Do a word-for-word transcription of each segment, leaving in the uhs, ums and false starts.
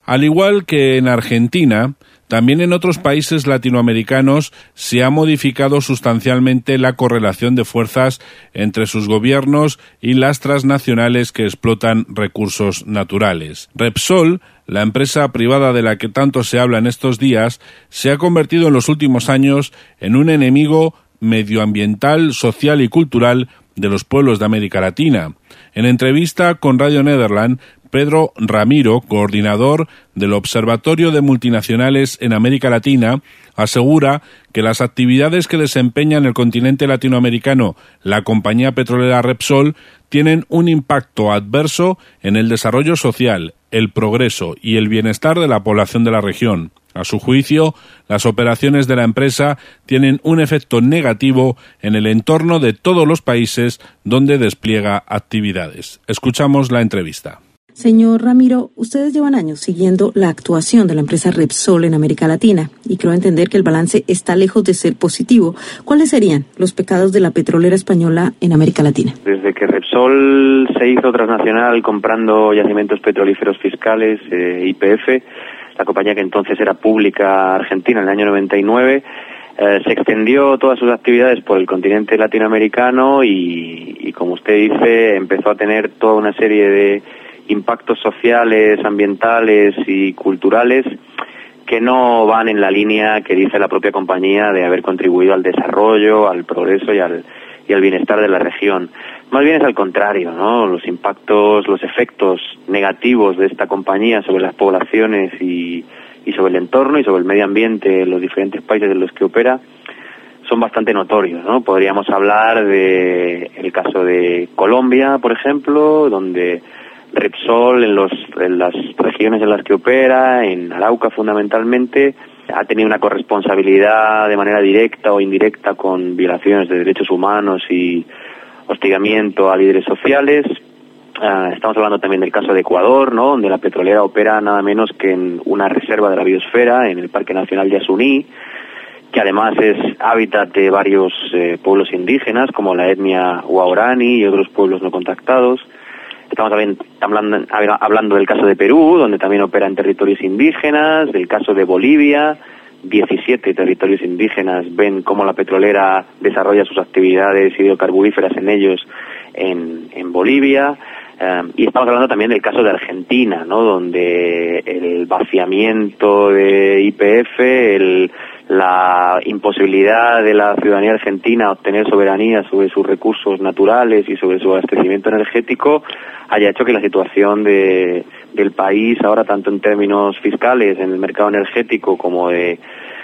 Al igual que en Argentina, también en otros países latinoamericanos se ha modificado sustancialmente la correlación de fuerzas entre sus gobiernos y las transnacionales que explotan recursos naturales. Repsol, la empresa privada de la que tanto se habla en estos días, se ha convertido en los últimos años en un enemigo medioambiental, social y cultural de los pueblos de América Latina. En entrevista con Radio Nederland, Pedro Ramiro, coordinador del Observatorio de Multinacionales en América Latina, asegura que las actividades que desempeña en el continente latinoamericano la compañía petrolera Repsol tienen un impacto adverso en el desarrollo social, el progreso y el bienestar de la población de la región. A su juicio, las operaciones de la empresa tienen un efecto negativo en el entorno de todos los países donde despliega actividades. Escuchamos la entrevista. Señor Ramiro, ustedes llevan años siguiendo la actuación de la empresa Repsol en América Latina y creo entender que el balance está lejos de ser positivo. ¿Cuáles serían los pecados de la petrolera española en América Latina? Desde que Repsol se hizo transnacional comprando yacimientos petrolíferos fiscales, eh, Y P F, la compañía que entonces era pública argentina en el año noventa y nueve, eh, se extendió todas sus actividades por el continente latinoamericano y, y, como usted dice, empezó a tener toda una serie de impactos sociales, ambientales y culturales que no van en la línea que dice la propia compañía de haber contribuido al desarrollo, al progreso y al, y al bienestar de la región. Más bien es al contrario, ¿no? Los impactos, los efectos negativos de esta compañía sobre las poblaciones y, y sobre el entorno y sobre el medio ambiente en los diferentes países en los que opera son bastante notorios, ¿no? Podríamos hablar de el caso de Colombia, por ejemplo, donde Repsol en, los, en las regiones en las que opera, en Arauca fundamentalmente, ha tenido una corresponsabilidad de manera directa o indirecta con violaciones de derechos humanos y hostigamiento a líderes sociales. Uh, estamos hablando también del caso de Ecuador, ¿no? Donde la petrolera opera nada menos que en una reserva de la biosfera, en el Parque Nacional Yasuní, que además es hábitat de varios eh, pueblos indígenas, como la etnia Huaorani y otros pueblos no contactados. Estamos hablando, hablando del caso de Perú, donde también opera en territorios indígenas, del caso de Bolivia. diecisiete territorios indígenas ven cómo la petrolera desarrolla sus actividades hidrocarburíferas en ellos en, en Bolivia. Um, y estamos hablando también del caso de Argentina, ¿no? Donde el vaciamiento de Y P F, el, la imposibilidad de la ciudadanía argentina a obtener soberanía sobre sus recursos naturales y sobre su abastecimiento energético haya hecho que la situación de, del país ahora, tanto en términos fiscales en el mercado energético como de,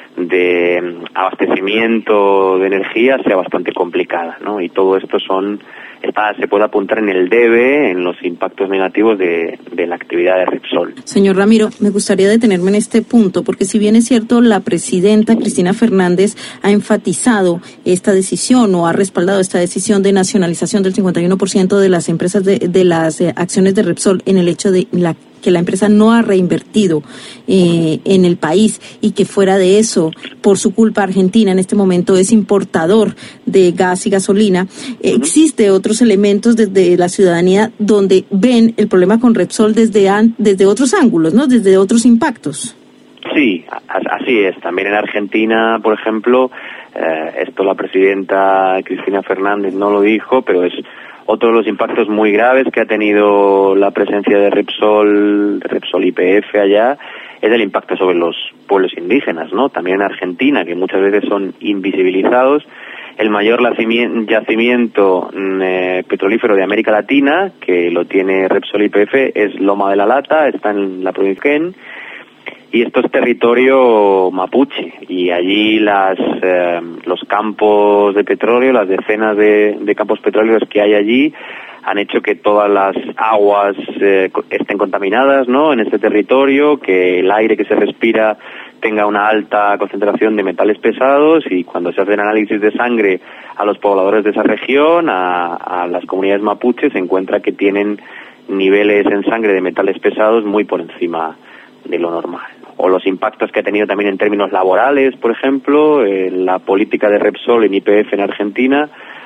de abastecimiento de energía, sea bastante complicada, ¿no? Y todo esto son Está, se puede apuntar en el debe, en los impactos negativos de, de la actividad de Repsol. Señor Ramiro, me gustaría detenerme en este punto, porque si bien es cierto, la presidenta Cristina Fernández ha enfatizado esta decisión o ha respaldado esta decisión de nacionalización del cincuenta y uno por ciento de las empresas de, de las eh, acciones de Repsol en el hecho de la que la empresa no ha reinvertido eh, en el país y que fuera de eso, por su culpa, Argentina en este momento es importador de gas y gasolina. Eh, uh-huh. Existe otros elementos desde la ciudadanía donde ven el problema con Repsol desde, an, desde otros ángulos, ¿no? Desde otros impactos. Sí, así es. También en Argentina, por ejemplo, eh, esto la presidenta Cristina Fernández no lo dijo, pero es otro de los impactos muy graves que ha tenido la presencia de Repsol, de Repsol Y P F allá, es el impacto sobre los pueblos indígenas, ¿no? También en Argentina, que muchas veces son invisibilizados. El mayor yacimiento eh, petrolífero de América Latina, que lo tiene Repsol Y P F, es Loma de la Lata, está en la provincia de Neuquén, y esto es territorio mapuche, y allí las eh, los campos de petróleo, las decenas de, de campos petroleros que hay allí, han hecho que todas las aguas eh, estén contaminadas, ¿no? En este territorio, que el aire que se respira tenga una alta concentración de metales pesados, y cuando se hacen análisis de sangre a los pobladores de esa región, a, a las comunidades mapuches, se encuentra que tienen niveles en sangre de metales pesados muy por encima de lo normal. O los impactos que ha tenido también en términos laborales, por ejemplo, eh, la política de Repsol en Y P F en Argentina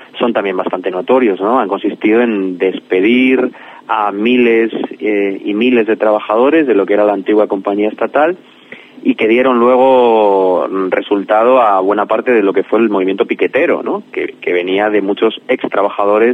son también bastante notorios, ¿no? Han consistido en despedir a miles eh, y miles de trabajadores de lo que era la antigua compañía estatal y que dieron luego resultado a buena parte de lo que fue el movimiento piquetero, ¿no? Que, que venía de muchos ex trabajadores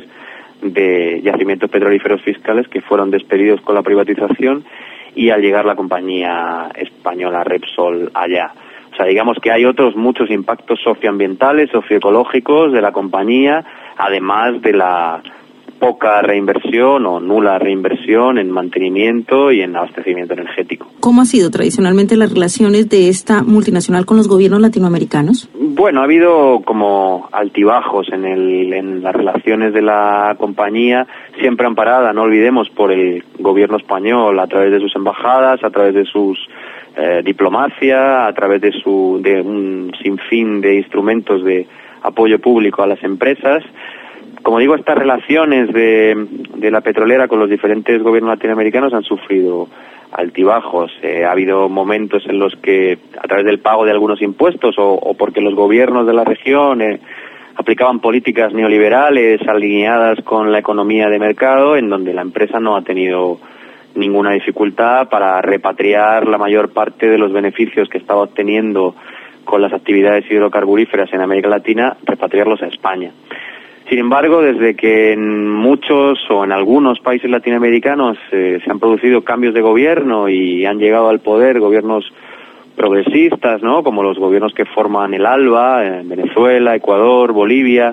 de yacimientos petrolíferos fiscales que fueron despedidos con la privatización y al llegar la compañía española Repsol allá. O sea, digamos que hay otros muchos impactos socioambientales, socioecológicos de la compañía, además de la poca reinversión o nula reinversión en mantenimiento y en abastecimiento energético. ¿Cómo han sido tradicionalmente las relaciones de esta multinacional con los gobiernos latinoamericanos? Bueno, ha habido como altibajos en, el, en las relaciones de la compañía, siempre amparada, no olvidemos, por el gobierno español a través de sus embajadas, a través de sus eh, diplomacia, a través de, su, de un sinfín de instrumentos de apoyo público a las empresas. Como digo, estas relaciones de, de la petrolera con los diferentes gobiernos latinoamericanos han sufrido altibajos. Eh, ha habido momentos en los que, a través del pago de algunos impuestos o, o porque los gobiernos de la región eh, aplicaban políticas neoliberales alineadas con la economía de mercado, en donde la empresa no ha tenido ninguna dificultad para repatriar la mayor parte de los beneficios que estaba obteniendo con las actividades hidrocarburíferas en América Latina, repatriarlos a España. Sin embargo, desde que en muchos o en algunos países latinoamericanos eh, se han producido cambios de gobierno y han llegado al poder gobiernos progresistas, ¿no?, como los gobiernos que forman el ALBA, en Venezuela, Ecuador, Bolivia,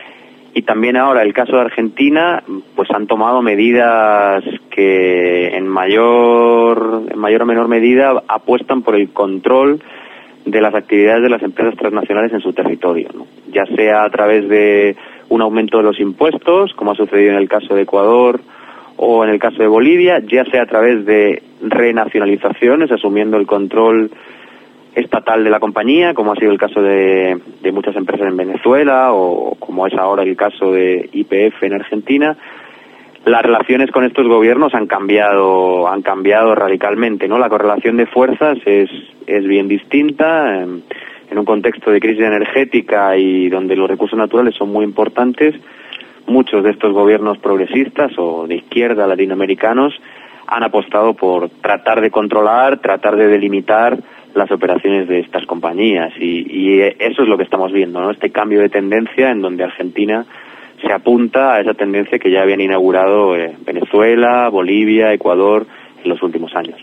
y también ahora el caso de Argentina, pues han tomado medidas que en mayor, en mayor o menor medida apuestan por el control de las actividades de las empresas transnacionales en su territorio, ¿no? Ya sea a través de un aumento de los impuestos, como ha sucedido en el caso de Ecuador o en el caso de Bolivia, ya sea a través de renacionalizaciones, asumiendo el control estatal de la compañía, como ha sido el caso de, de muchas empresas en Venezuela o como es ahora el caso de Y P F en Argentina. Las relaciones con estos gobiernos han cambiado, han cambiado radicalmente, ¿no? La correlación de fuerzas es, es bien distinta. En, en un contexto de crisis energética y donde los recursos naturales son muy importantes, muchos de estos gobiernos progresistas o de izquierda latinoamericanos han apostado por tratar de controlar, tratar de delimitar las operaciones de estas compañías y, y eso es lo que estamos viendo, ¿no? Este cambio de tendencia en donde Argentina se apunta a esa tendencia que ya habían inaugurado eh, Venezuela, Bolivia, Ecuador en los últimos años.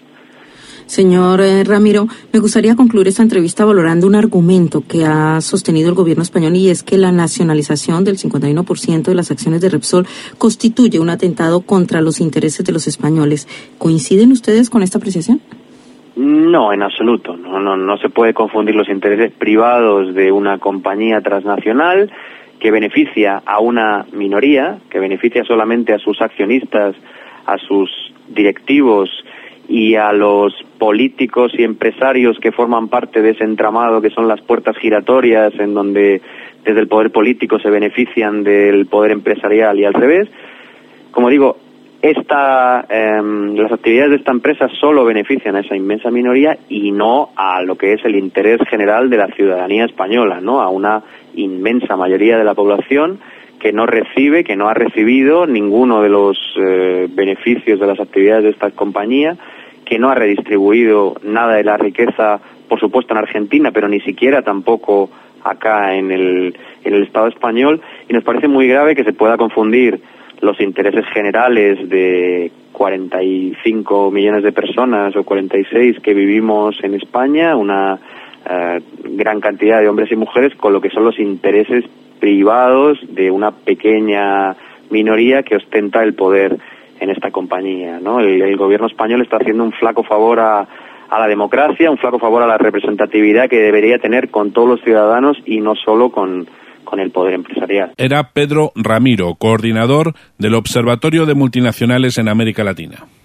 Señor eh, Ramiro, me gustaría concluir esta entrevista valorando un argumento que ha sostenido el gobierno español y es que la nacionalización del cincuenta y uno por ciento de las acciones de Repsol constituye un atentado contra los intereses de los españoles. ¿Coinciden ustedes con esta apreciación? No, en absoluto. No, no, no se puede confundir los intereses privados de una compañía transnacional que beneficia a una minoría, que beneficia solamente a sus accionistas, a sus directivos y a los políticos y empresarios que forman parte de ese entramado que son las puertas giratorias en donde desde el poder político se benefician del poder empresarial y al revés. Como digo, esta, eh, las actividades de esta empresa solo benefician a esa inmensa minoría y no a lo que es el interés general de la ciudadanía española, ¿no? A una inmensa mayoría de la población que no recibe, que no ha recibido ninguno de los eh, beneficios de las actividades de esta compañía, que no ha redistribuido nada de la riqueza, por supuesto en Argentina, pero ni siquiera tampoco acá en el, en el Estado español, y nos parece muy grave que se pueda confundir los intereses generales de cuarenta y cinco millones de personas o cuarenta y seis que vivimos en España, una eh, gran cantidad de hombres y mujeres, con lo que son los intereses privados de una pequeña minoría que ostenta el poder en esta compañía, ¿no? El, el gobierno español está haciendo un flaco favor a, a la democracia, un flaco favor a la representatividad que debería tener con todos los ciudadanos y no solo con, con el poder empresarial. Era Pedro Ramiro, coordinador del Observatorio de Multinacionales en América Latina.